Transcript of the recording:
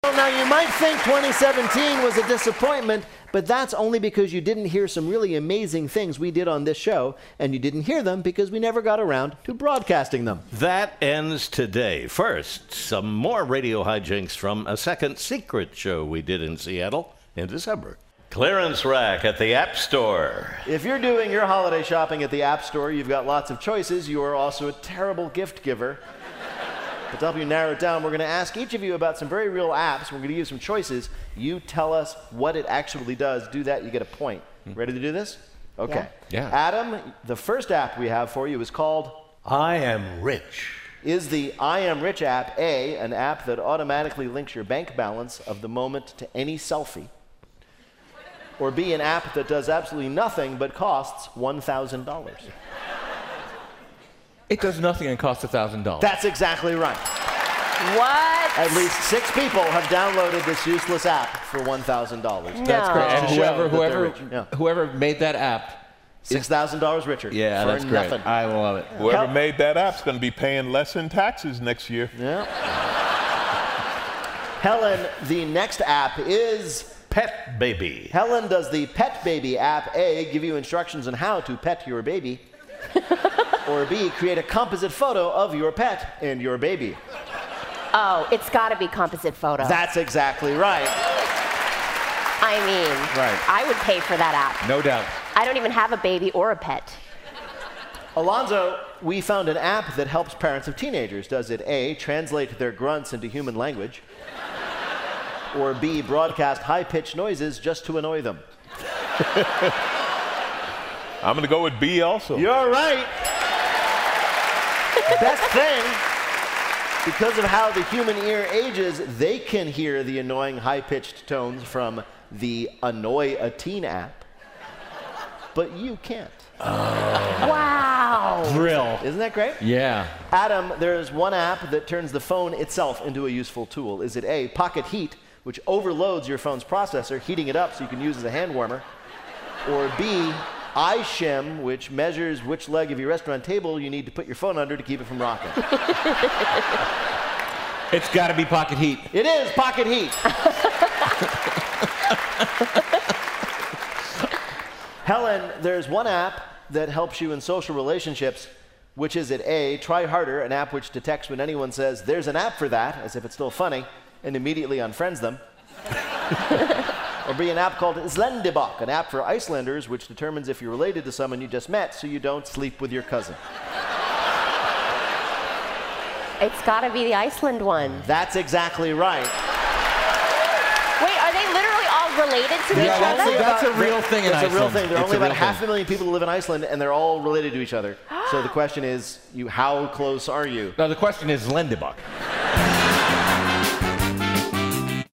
Well, now you might think 2017 was a disappointment, but that's only because you didn't hear some really amazing things we did on this show, and you didn't hear them because we never got around to broadcasting them. That ends today. First, some more radio hijinks from a second secret show we did in Seattle in December. Clearance rack at the App Store. If you're doing your holiday shopping at the App Store, you've got lots of choices. You are also a terrible gift giver. But to help you narrow it down, we're going to ask each of you about some very real apps. We're going to give you some choices. You tell us what it actually does. Do that, you get a point. Ready to do this? Okay. Yeah. Adam, the first app we have for you is called I Am Rich. Is the I Am Rich app A, an app that automatically links your bank balance of the moment to any selfie? Or B, an app that does absolutely nothing but costs $1,000? It does nothing and costs $1,000. That's exactly right. What? At least 6 people have downloaded this useless app for $1,000. No. That's great. And To show that they're rich. Yeah. whoever made that app, $6,000 richer. yeah, for that's great. nothing. I love it. Whoever made that app's going to be paying less in taxes next year. Yeah. Helen, the next app is Pet Baby. Helen, does the Pet Baby app A give you instructions on how to pet your baby? Or B, create a composite photo of your pet and your baby? Oh, it's got to be composite photo. That's exactly right. I mean, Right. I would pay for that app. No doubt. I don't even have a baby or a pet. Alonzo, we found an app that helps parents of teenagers. Does it A, translate their grunts into human language? Or B, broadcast high-pitched noises just to annoy them? I'm going to go with B also. You're right. Best thing, because of how the human ear ages, they can hear the annoying high-pitched tones from the Annoy a Teen app, but you can't. Wow. Thrill. Isn't that great? Yeah. Adam, there's one app that turns the phone itself into a useful tool. Is it A, Pocket Heat, which overloads your phone's processor, heating it up so you can use it as a hand warmer? Or B, iShim, which measures which leg of your restaurant table you need to put your phone under to keep it from rocking? It's got to be Pocket Heat. It is Pocket Heat. Helen, there's one app that helps you in social relationships. Which is it? A, Try Harder, an app which detects when anyone says, there's an app for that, as if it's still funny, and immediately unfriends them. Or B, an app called Slendibok, an app for Icelanders which determines if you're related to someone you just met so you don't sleep with your cousin. It's got to be the Iceland one. That's exactly right. Wait, are they literally all related to each other? That's a real thing in It's a real Iceland. thing. There are It's only a about real half a thing. million people who live in Iceland, and they're all related to each other. So the question is, how close are you? Now, the question is Lendibok.